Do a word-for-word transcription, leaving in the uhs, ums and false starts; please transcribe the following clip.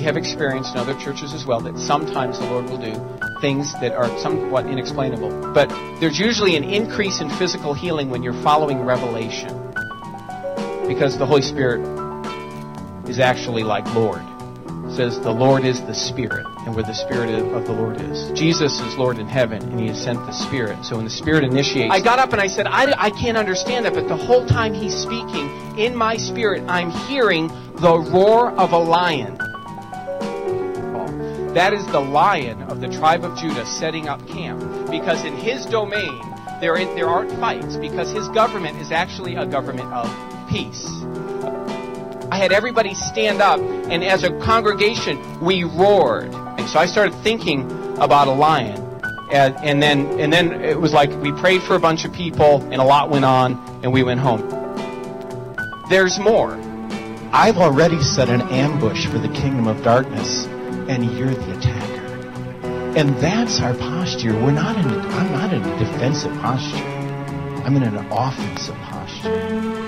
have experienced in other churches as well that sometimes the Lord will do things that are somewhat inexplainable. But there's usually an increase in physical healing when you're following revelation, because the Holy Spirit is actually like Lord. It says the Lord is the Spirit, and where the Spirit of the Lord is. Jesus is Lord in heaven, and He has sent the Spirit. So when the Spirit initiates... I got up and I said, I, I can't understand that, but the whole time He's speaking, in my spirit, I'm hearing the roar of a lion. That is the Lion of the tribe of Judah setting up camp. Because in His domain, there, is, there aren't fights, because His government is actually a government of peace. I had everybody stand up, and as a congregation, we roared. And so I started thinking about a lion. And, and then and then it was like we prayed for a bunch of people, and a lot went on, and we went home. There's more. I've already set an ambush for the kingdom of darkness, and you're the attacker. And that's our posture. We're not in a, I'm not in a defensive posture. I'm in an offensive posture.